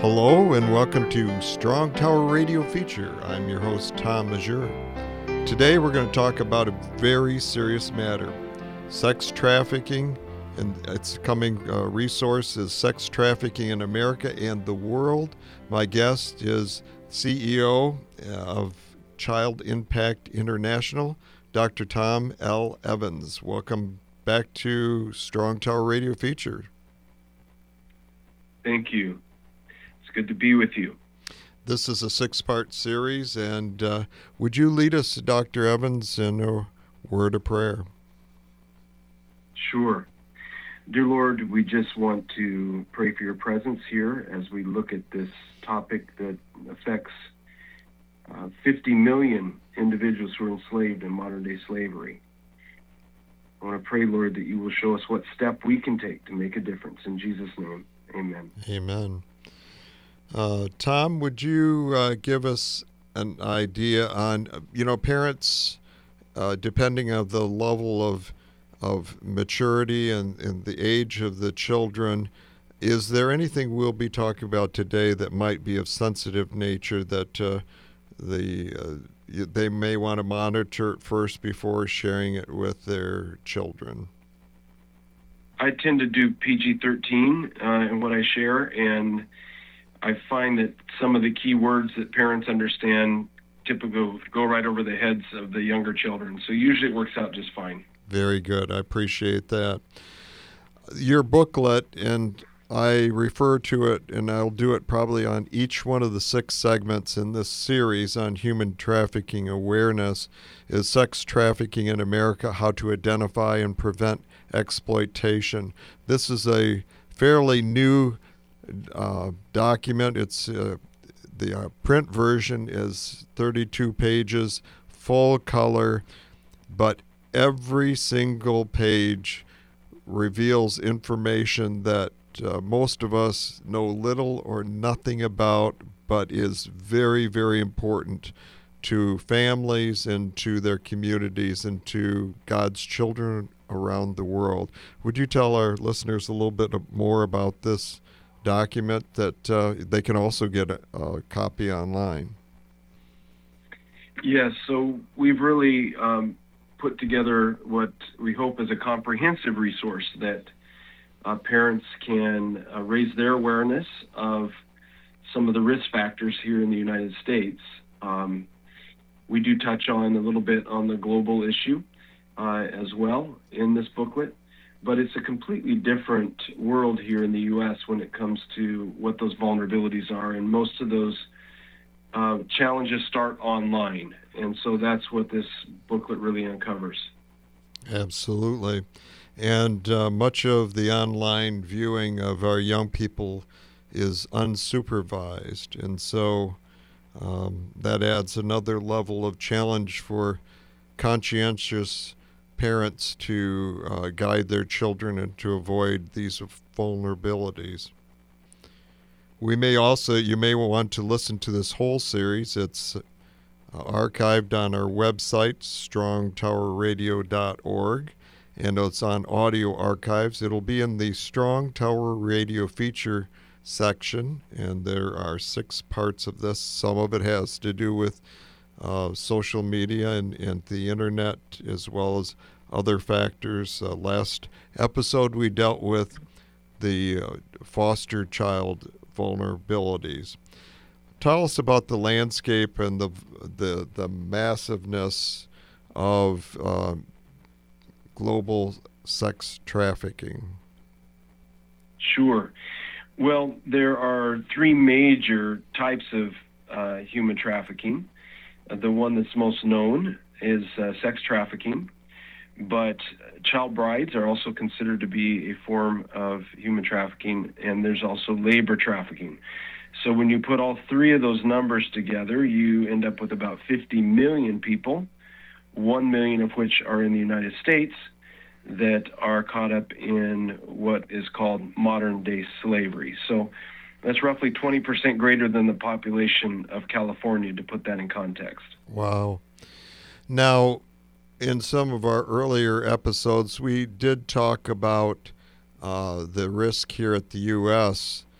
Hello and welcome to Strong Tower Radio Feature. I'm your host, Tom Mazur. Today we're going to talk about a very serious matter, sex trafficking, and its coming resource is Sex Trafficking in America and the World. My guest is CEO of Child Impact International, Dr. Tom L. Evans. Welcome back to Strong Tower Radio Feature. Thank you. It's good to be with you. This is a 6-part series, and would you lead us, Dr. Evans, in a word of prayer? Sure. Dear Lord, we just want to pray for your presence here as we look at this topic that affects 50 million individuals who are enslaved in modern-day slavery. I want to pray, Lord, that you will show us what step we can take to make a difference. In Jesus' name, amen. Amen. Tom, would you give us an idea on, parents, depending on the level of maturity and the age of the children, is there anything we'll be talking about today that might be of sensitive nature that they may want to monitor it first before sharing it with their children? I tend to do PG-13 in what I share, and I find that some of the key words that parents understand typically go right over the heads of the younger children. So usually it works out just fine. Very good. I appreciate that. Your booklet, and I refer to it, and I'll do it probably on each one of the 6 segments in this series on human trafficking awareness, is Sex Trafficking in America, How to Identify and Prevent Exploitation. This is a fairly new document. It's the print version is 32 pages, full color, but every single page reveals information that most of us know little or nothing about, but is very, very important to families and to their communities and to God's children around the world. Would you tell our listeners a little bit more about this document that they can also get a copy online? Yes, so we've really put together what we hope is a comprehensive resource that parents can raise their awareness of some of the risk factors here in the United States. We do touch on a little bit on the global issue as well in this booklet, but it's a completely different world here in the U.S. when it comes to what those vulnerabilities are, and most of those challenges start online, and so that's what this booklet really uncovers. Absolutely. And much of the online viewing of our young people is unsupervised, and so that adds another level of challenge for conscientious parents to guide their children and to avoid these vulnerabilities. You may want to listen to this whole series. It's archived on our website, strongtowerradio.org, and it's on audio archives. It'll be in the Strong Tower Radio Feature section, and there are 6 parts of this. Some of it has to do with social media and the internet, as well as other factors. Last episode we dealt with the foster child vulnerabilities. Tell us about the landscape and the massiveness of global sex trafficking. Sure. Well, there are 3 major types of human trafficking. The one that's most known is sex trafficking, but child brides are also considered to be a form of human trafficking, and there's also labor trafficking. So when you put all 3 of those numbers together, you end up with about 50 million people, 1 million of which are in the United States, that are caught up in what is called modern-day slavery. So that's roughly 20% greater than the population of California, to put that in context. Wow. Now, in some of our earlier episodes, we did talk about the risk here at the U.S.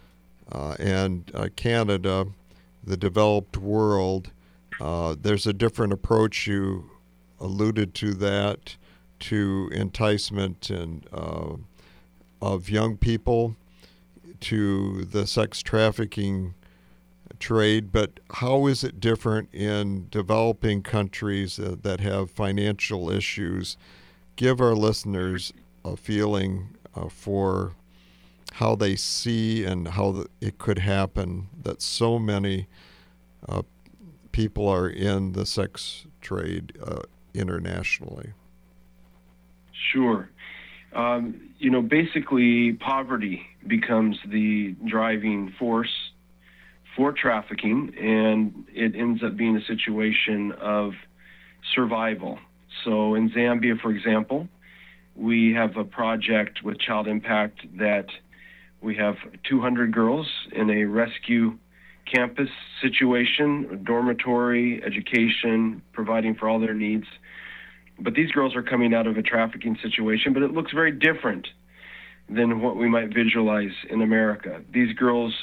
and Canada, the developed world, there's a different approach. You alluded to that, to enticement and of young people to the sex trafficking trade, but how is it different in developing countries that have financial issues? Give our listeners a feeling for how they see and how it could happen that so many people are in the sex trade internationally. Sure. Basically, poverty becomes the driving force for trafficking, and it ends up being a situation of survival. So in Zambia, for example, we have a project with Child Impact that we have 200 girls in a rescue campus situation, dormitory, education, providing for all their needs. But these girls are coming out of a trafficking situation, but it looks very different than what we might visualize in America. These girls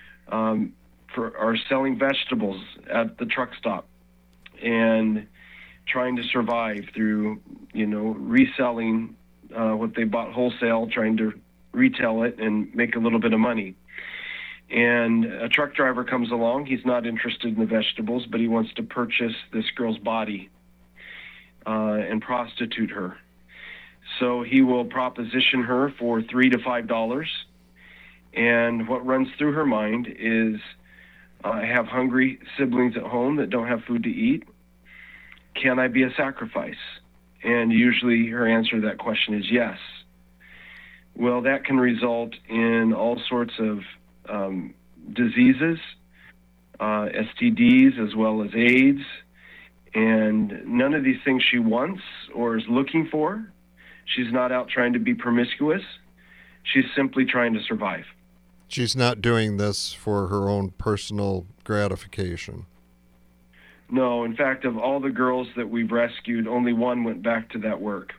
are selling vegetables at the truck stop and trying to survive through, reselling what they bought wholesale, trying to retail it and make a little bit of money. And a truck driver comes along. He's not interested in the vegetables, but he wants to purchase this girl's body and prostitute her. So he will proposition her for $3 to $5. And what runs through her mind is, I have hungry siblings at home that don't have food to eat. Can I be a sacrifice? And usually her answer to that question is yes. Well, that can result in all sorts of diseases, STDs, as well as AIDS, and none of these things she wants or is looking for. She's not out trying to be promiscuous. She's simply trying to survive. She's not doing this for her own personal gratification. No, in fact, of all the girls that we've rescued, only one went back to that work.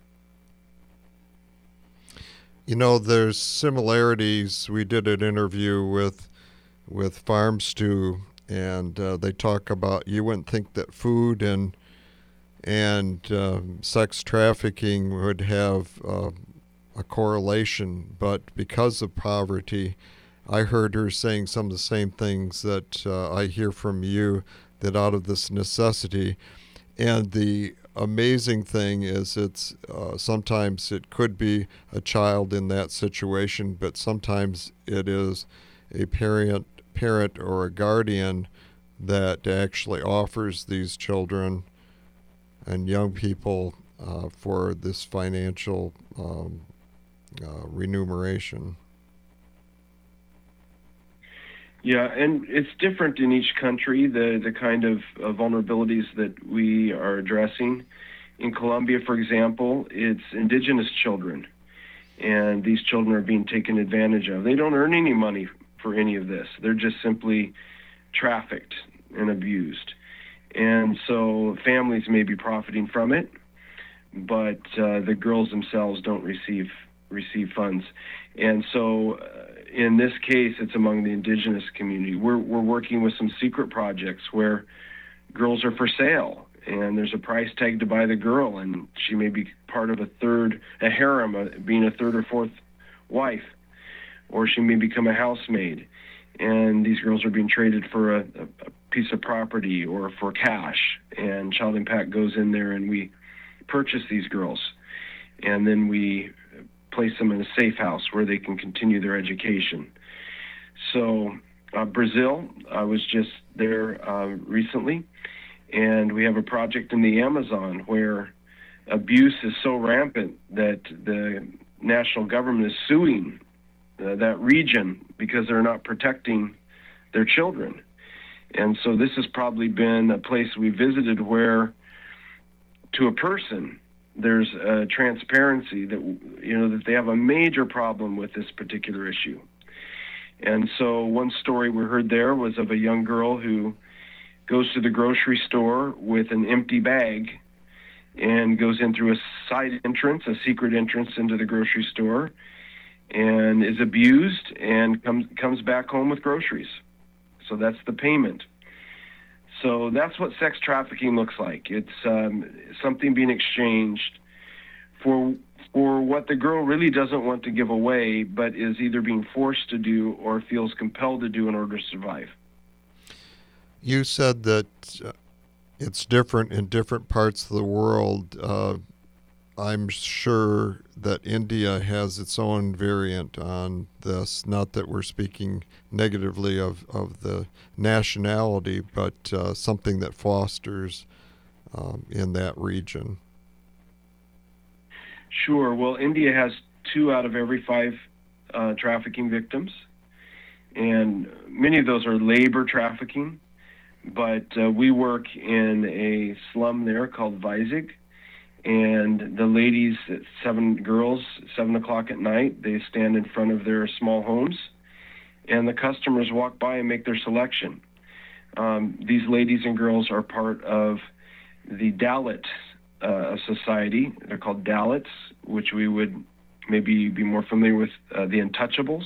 There's similarities. We did an interview with Farm Stew, and they talk about, you wouldn't think that food and sex trafficking would have a correlation, but because of poverty, I heard her saying some of the same things that I hear from you, that out of this necessity. And the amazing thing is, it's sometimes it could be a child in that situation, but sometimes it is a parent or a guardian that actually offers these children and young people for this financial remuneration. Yeah, and it's different in each country, the kind of vulnerabilities that we are addressing. In Colombia, for example, it's indigenous children, and these children are being taken advantage of. They don't earn any money for any of this. They're just simply trafficked and abused. And so families may be profiting from it, but the girls themselves don't receive funds. And so in this case, it's among the indigenous community. We're working with some secret projects where girls are for sale, and there's a price tag to buy the girl, and she may be part of a harem, being a third or fourth wife, or she may become a housemaid. And these girls are being traded for a piece of property or for cash, and Child Impact goes in there and we purchase these girls, and then we place them in a safe house where they can continue their education. So Brazil, I was just there recently, and we have a project in the Amazon where abuse is so rampant that the national government is suing that region because they're not protecting their children. And so this has probably been a place we visited where, to a person, there's a transparency that, that they have a major problem with this particular issue. And so one story we heard there was of a young girl who goes to the grocery store with an empty bag and goes in through a side entrance, a secret entrance into the grocery store, and is abused and comes back home with groceries. So that's the payment. So that's what sex trafficking looks like. It's something being exchanged for what the girl really doesn't want to give away, but is either being forced to do or feels compelled to do in order to survive. You said that it's different in different parts of the world. I'm sure that India has its own variant on this. Not that we're speaking negatively of the nationality, but something that fosters in that region. Sure. Well, India has 2 out of every 5 trafficking victims, and many of those are labor trafficking. But we work in a slum there called Vizag, and the ladies, 7 girls, 7 o'clock at night, they stand in front of their small homes, and the customers walk by and make their selection. These ladies and girls are part of the Dalit society. They're called Dalits, which we would maybe be more familiar with, the Untouchables.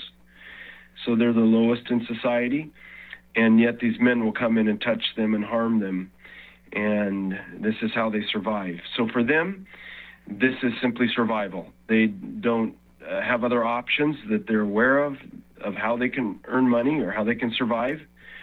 So they're the lowest in society, and yet these men will come in and touch them and harm them, and this is how they survive. So for them, this is simply survival. They don't have other options that they're aware of how they can earn money or how they can survive.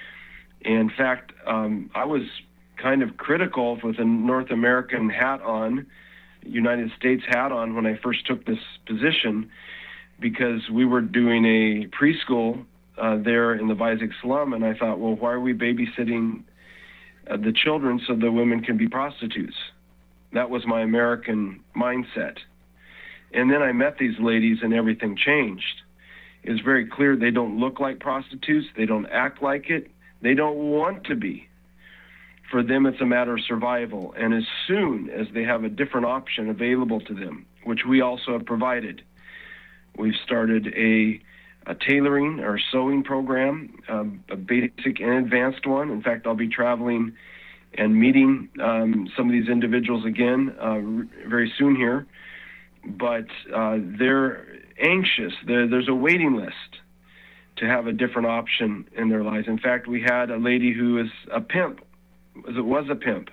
In fact, I was kind of critical with a North American hat on, United States hat on, when I first took this position, because we were doing a preschool there in the Vizag slum, and I thought, well, why are we babysitting the children so the women can be prostitutes? That was my American mindset. And then I met these ladies and everything changed. It was very clear they don't look like prostitutes, they don't act like it, they don't want to be. For them, it's a matter of survival. And as soon as they have a different option available to them, which we also have provided, we've started a tailoring or sewing program, a basic and advanced one. In fact, I'll be traveling and meeting some of these individuals again very soon here. But they're anxious. There's a waiting list to have a different option in their lives. In fact, we had a lady who is a pimp, was a pimp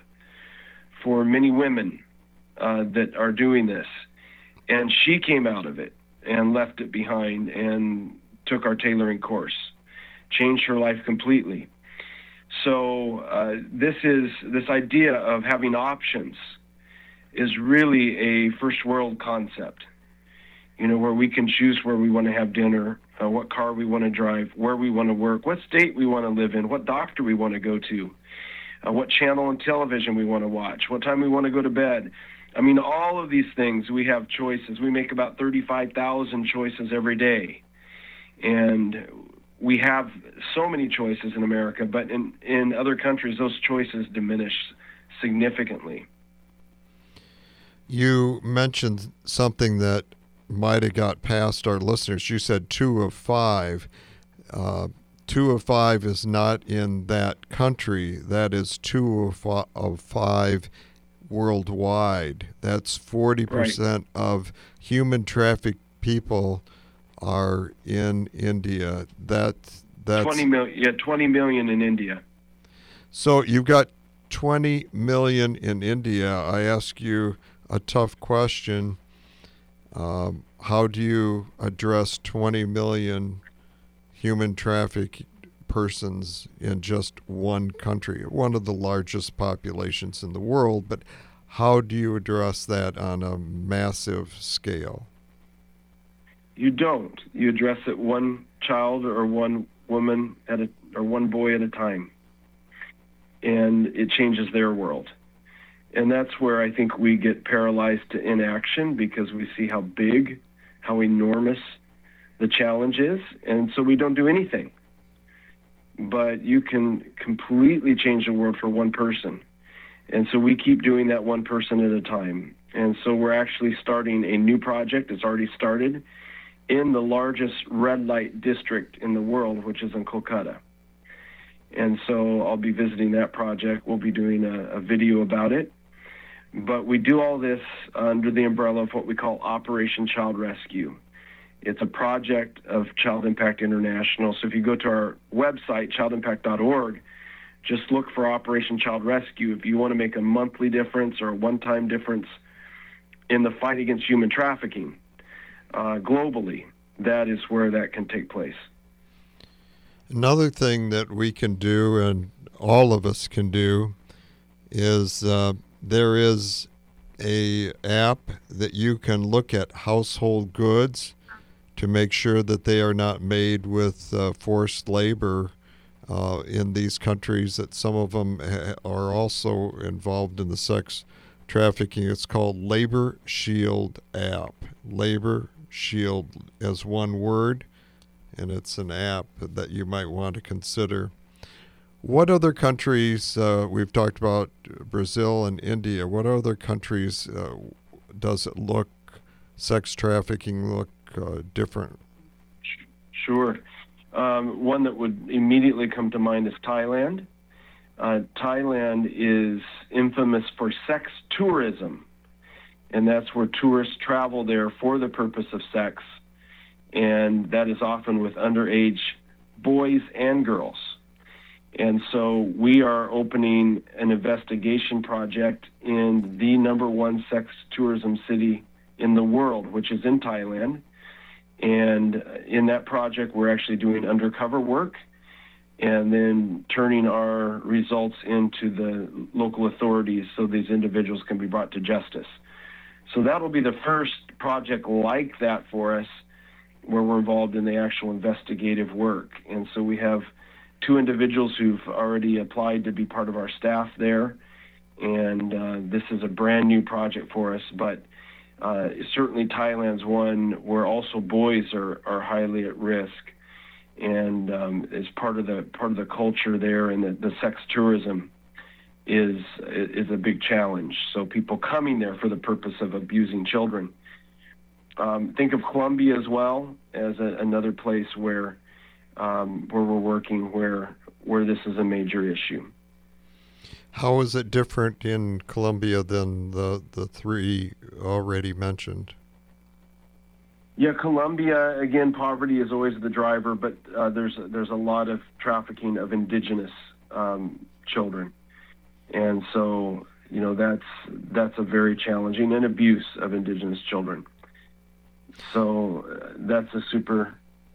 for many women that are doing this. And she came out of it and left it behind and took our tailoring course, changed her life completely. So this idea of having options is really a first world concept, where we can choose where we want to have dinner, what car we want to drive, where we want to work, what state we want to live in, what doctor we want to go to, what channel on television we want to watch, what time we want to go to bed. I mean, all of these things, we have choices. We make about 35,000 choices every day. And we have so many choices in America, but in other countries, those choices diminish significantly. You mentioned something that might have got past our listeners. You said 2 of 5. 2 of 5 is not in that country. That is 2 of 5 worldwide. That's 40% Right. of human trafficked people are in India. That's 20 million. Yeah, 20 million in India. So you've got 20 million in India. I ask you a tough question. How do you address 20 million human trafficked persons in just one country, one of the largest populations in the world? But how do you address that on a massive scale? You don't. You address it one child or one woman or one boy at a time, and it changes their world. And that's where I think we get paralyzed to inaction, because we see how big, how enormous the challenge is, and so we don't do anything. But you can completely change the world for one person. And so we keep doing that one person at a time. And so we're actually starting a new project. It's already started in the largest red light district in the world, which is in Kolkata. And so I'll be visiting that project. We'll be doing a video about it. But we do all this under the umbrella of what we call Operation Child Rescue. It's a project of Child Impact International. So if you go to our website, childimpact.org, just look for Operation Child Rescue. If you want to make a monthly difference or a one-time difference in the fight against human trafficking globally, that is where that can take place. Another thing that we can do, and all of us can do, is there is a app that you can look at household goods to make sure that they are not made with forced labor in these countries, that some of them are also involved in the sex trafficking. It's called Labor Shield app. Labor Shield as one word, and it's an app that you might want to consider. What other countries, we've talked about Brazil and India, what other countries does it look, sex trafficking look different? Sure. One that would immediately come to mind is Thailand. Thailand is infamous for sex tourism, and that's where tourists travel there for the purpose of sex, and that is often with underage boys and girls. And so we are opening an investigation project in the number one sex tourism city in the world, which is in Thailand. And in that project, we're actually doing undercover work and then turning our results into the local authorities so these individuals can be brought to justice. So that'll be the first project like that for us where we're involved in the actual investigative work. And so we have 2 individuals who've already applied to be part of our staff there. And this is a brand new project for us, but certainly Thailand's one where also boys are highly at risk, and is part of the culture there, and the sex tourism is a big challenge. So people coming there for the purpose of abusing children. Think of Colombia as well as another place where we're working where this is a major issue. How is it different in Colombia than the 3 already mentioned? Yeah, Colombia, again, poverty is always the driver, but there's a lot of trafficking of indigenous children. And so, that's a very challenging, and abuse of indigenous children. So that's a super,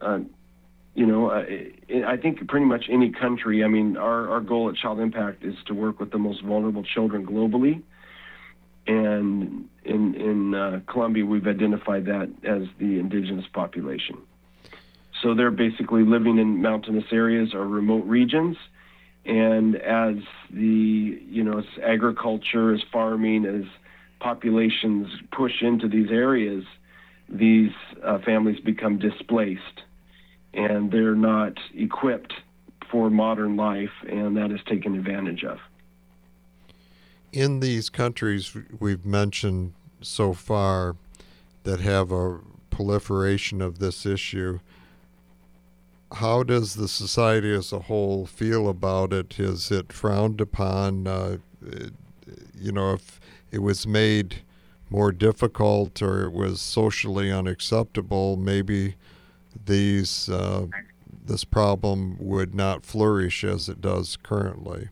I think pretty much any country, I mean, our goal at Child Impact is to work with the most vulnerable children globally. And in Colombia, we've identified that as the indigenous population. So they're basically living in mountainous areas or remote regions. And as as agriculture, as farming, as populations push into these areas, these families become displaced, and they're not equipped for modern life, and that is taken advantage of. In these countries we've mentioned so far that have a proliferation of this issue, how does the society as a whole feel about it? Is it frowned upon? If it was made more difficult or it was socially unacceptable, maybe this problem would not flourish as it does currently.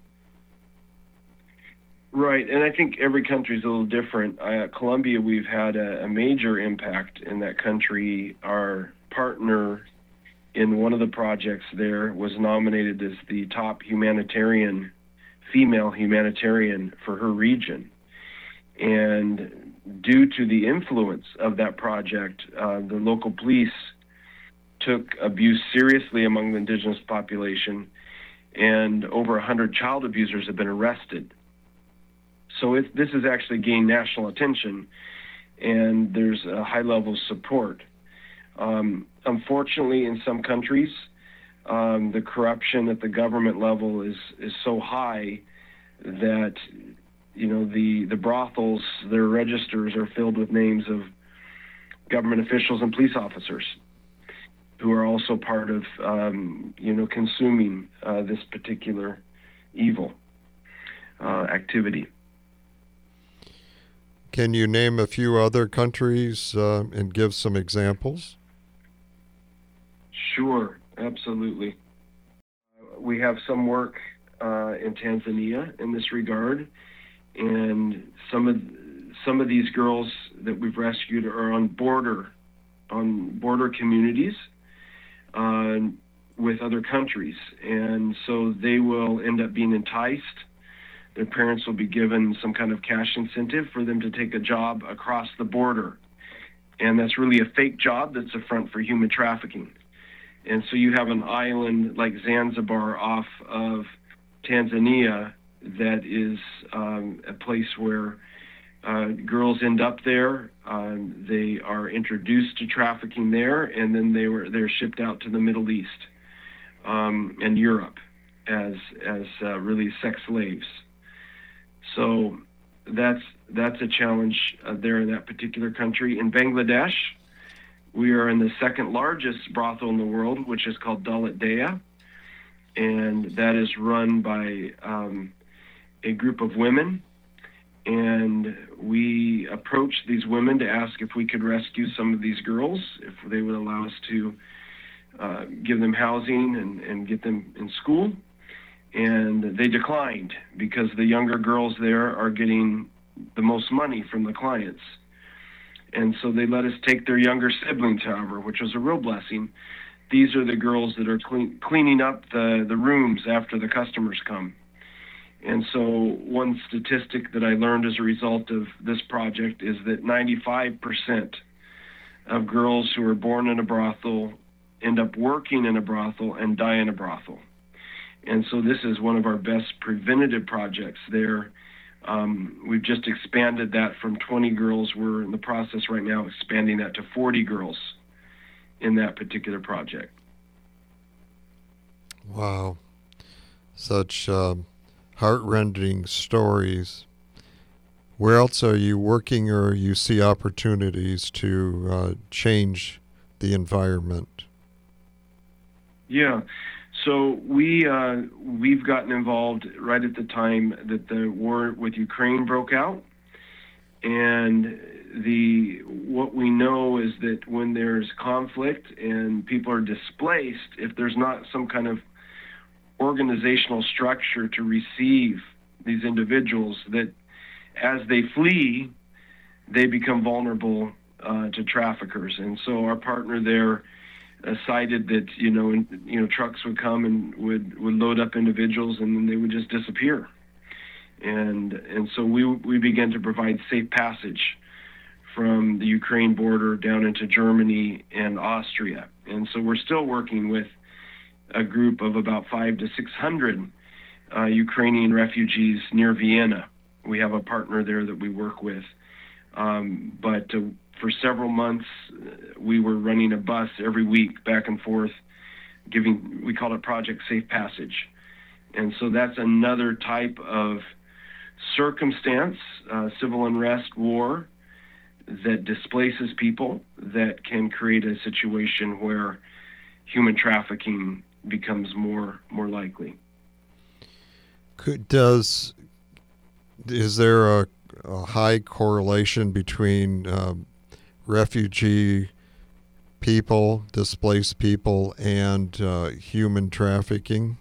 Right, and I think every country is a little different. Colombia, we've had a major impact in that country. Our partner in one of the projects there was nominated as the top female humanitarian for her region. And due to the influence of that project, the local police took abuse seriously among the indigenous population, and over 100 child abusers have been arrested. So this has actually gained national attention, and there's a high level of support. Unfortunately, in some countries, the corruption at the government level is so high that the brothels, their registers are filled with names of government officials and police officers who are also part of consuming this particular evil activity. Can you name a few other countries and give some examples? Sure, absolutely. We have some work in Tanzania in this regard, and some of these girls that we've rescued are on border communities with other countries, and so they will end up being enticed. Their parents will be given some kind of cash incentive for them to take a job across the border, and that's really a fake job that's a front for human trafficking. And so you have an island like Zanzibar off of Tanzania that is a place where girls end up there. They are introduced to trafficking there, and then they're shipped out to the Middle East and Europe as really sex slaves. So that's a challenge there in that particular country. In Bangladesh, we are in the second largest brothel in the world, which is called Dalit Dea, and that is run by a group of women. And we approached these women to ask if we could rescue some of these girls, if they would allow us to give them housing and get them in school. And they declined because the younger girls there are getting the most money from the clients. And so they let us take their younger siblings, however, which was a real blessing. These are the girls that are cleaning up the rooms after the customers come. And so one statistic that I learned as a result of this project is that 95% of girls who are born in a brothel end up working in a brothel and die in a brothel. And so this is one of our best preventative projects there. We've just expanded that from 20 girls. We're in the process right now expanding that to 40 girls in that particular project. Wow. Such heart-rending stories. Where else are you working, or you see opportunities to change the environment? Yeah. So we've gotten involved right at the time that the war with Ukraine broke out, and what we know is that when there's conflict and people are displaced, if there's not some kind of organizational structure to receive these individuals, that as they flee, they become vulnerable to traffickers. And so our partner there cited that trucks would come and would load up individuals, and then they would just disappear. And so we began to provide safe passage from the Ukraine border down into Germany and Austria. And so we're still working with a group of about 500 to 600 Ukrainian refugees near Vienna. We have a partner there that we work with. But for several months, we were running a bus every week back and forth, we call it Project Safe Passage. And so that's another type of circumstance, civil unrest, war, that displaces people, that can create a situation where human trafficking becomes more likely. Is there a high correlation between refugee people, displaced people, and human trafficking?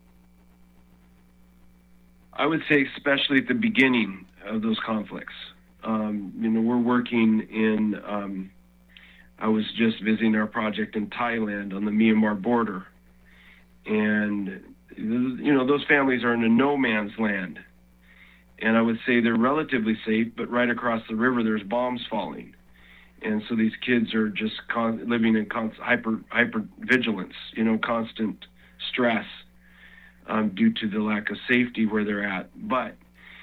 I would say especially at the beginning of those conflicts. We're working in, I was just visiting our project in Thailand on the Myanmar border. And, those families are in a no man's land. And I would say they're relatively safe, but right across the river, there's bombs falling. And so these kids are just living in hyper vigilance, constant stress due to the lack of safety where they're at. But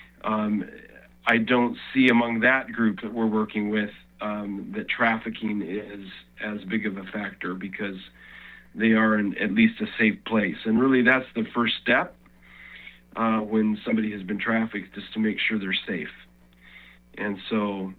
I don't see among that group that we're working with that trafficking is as big of a factor, because they are in at least a safe place. And really that's the first step when somebody has been trafficked, is to make sure they're safe. And so,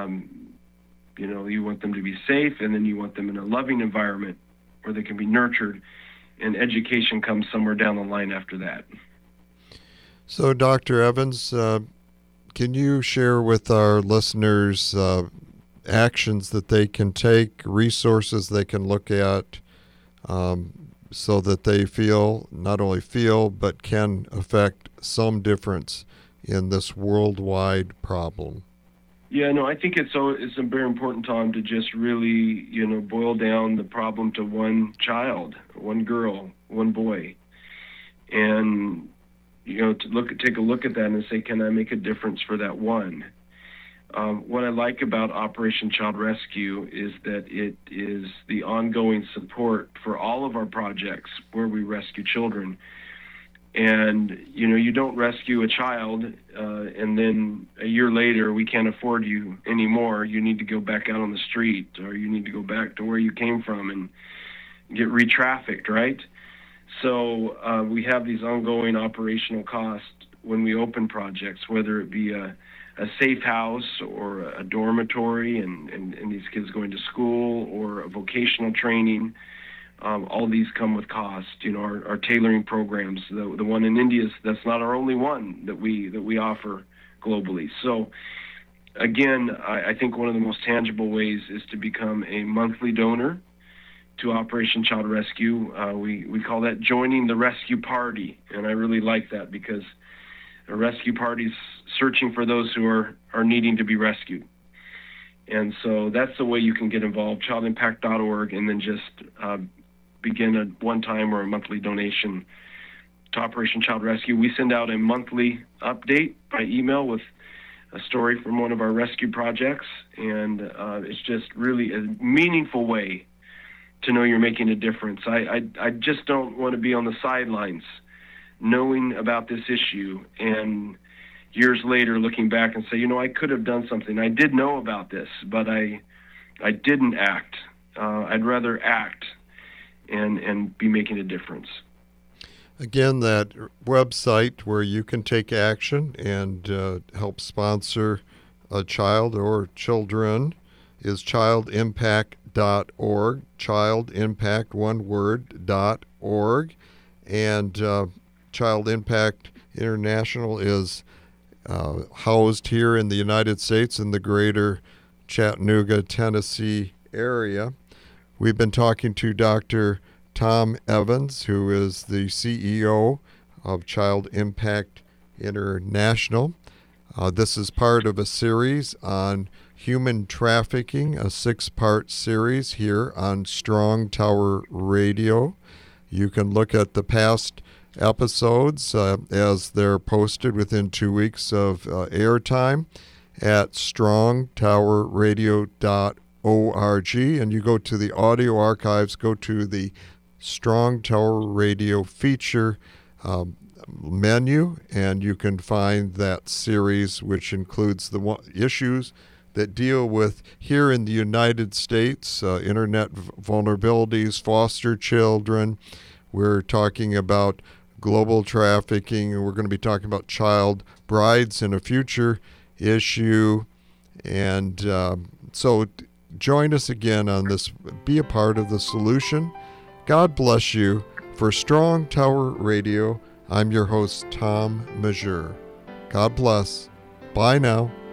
you want them to be safe, and then you want them in a loving environment where they can be nurtured, and education comes somewhere down the line after that. So, Dr. Evans, can you share with our listeners actions that they can take, resources they can look at so that they not only feel, but can affect some difference in this worldwide problem. Yeah, no, I think it's very important, Tom, to just really, boil down the problem to one child, one girl, one boy, and to take a look at that and say, can I make a difference for that one? What I like about Operation Child Rescue is that it is the ongoing support for all of our projects where we rescue children. And, you don't rescue a child and then a year later we can't afford you anymore. You need to go back out on the street, or you need to go back to where you came from and get re-trafficked, right? So we have these ongoing operational costs when we open projects, whether it be a safe house or a dormitory and these kids going to school, or a vocational training. All these come with cost. Our tailoring programs, the one in India, that's not our only one that we offer globally. So again, I think one of the most tangible ways is to become a monthly donor to Operation Child Rescue. We call that joining the rescue party, and I really like that, because a rescue party's searching for those who are needing to be rescued. And so that's the way you can get involved, childimpact.org, and then just begin a one-time or a monthly donation to Operation Child Rescue. We send out a monthly update by email with a story from one of our rescue projects, and it's just really a meaningful way to know you're making a difference. I just don't want to be on the sidelines knowing about this issue and years later looking back and say, I could have done something. I did know about this, but I didn't act. I'd rather act and be making a difference. Again, that website where you can take action and help sponsor a child or children is childimpact.org, childimpact, one word, .org. And Child Impact International is housed here in the United States in the greater Chattanooga, Tennessee area. We've been talking to Dr. Tom Evans, who is the CEO of Child Impact International. This is part of a series on human trafficking, a 6-part series here on Strong Tower Radio. You can look at the past episodes as they're posted within 2 weeks of airtime at strongtowerradio.org, and you go to the audio archives, go to the Strong Tower Radio feature menu, and you can find that series, which includes the issues that deal with, here in the United States, internet vulnerabilities, foster children. We're talking about global trafficking, and we're going to be talking about child brides in a future issue. And so join us again on this. Be a part of the solution. God bless you. For Strong Tower Radio, I'm your host, Tom Majeur. God bless. Bye now.